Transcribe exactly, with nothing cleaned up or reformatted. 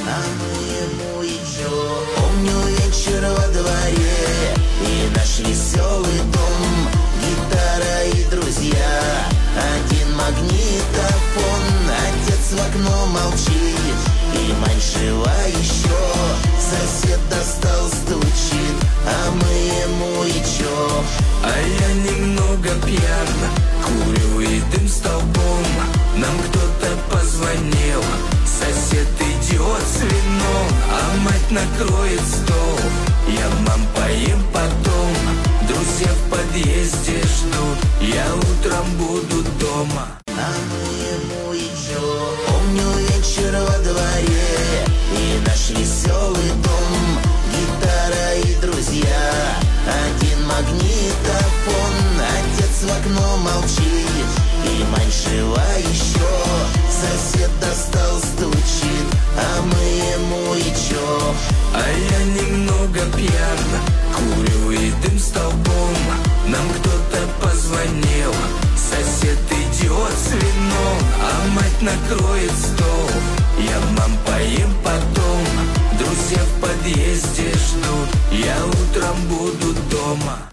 А мы ему и чё? Помню вечер во дворе и наш веселый дом, гитара и друзья, один магнитофон. Отец в окно молчит и маньшива еще, сосед достал, стучит, а мы ему и чё? А я немного пьян, курю и дым столбом. Нам кто-то позвонил, сосед идет с вином, а мать накроет стол. Я, мам, поем потом, друзья в подъезде ждут, я утром буду дома. А мы ему и чё? Помню вечер во дворе и наш веселый дом, гитара и друзья, один магнитофон. Отец в окно молчит и маньшива еще, сосед достал, стучит, а мы ему и чё? А я немного пьян, курю и дым столбом. Нам кто-то позвонил, сосед идет с вином, а мать накроет стол. Я, мам, поем потом, друзья в подъезде ждут, я утром буду дома.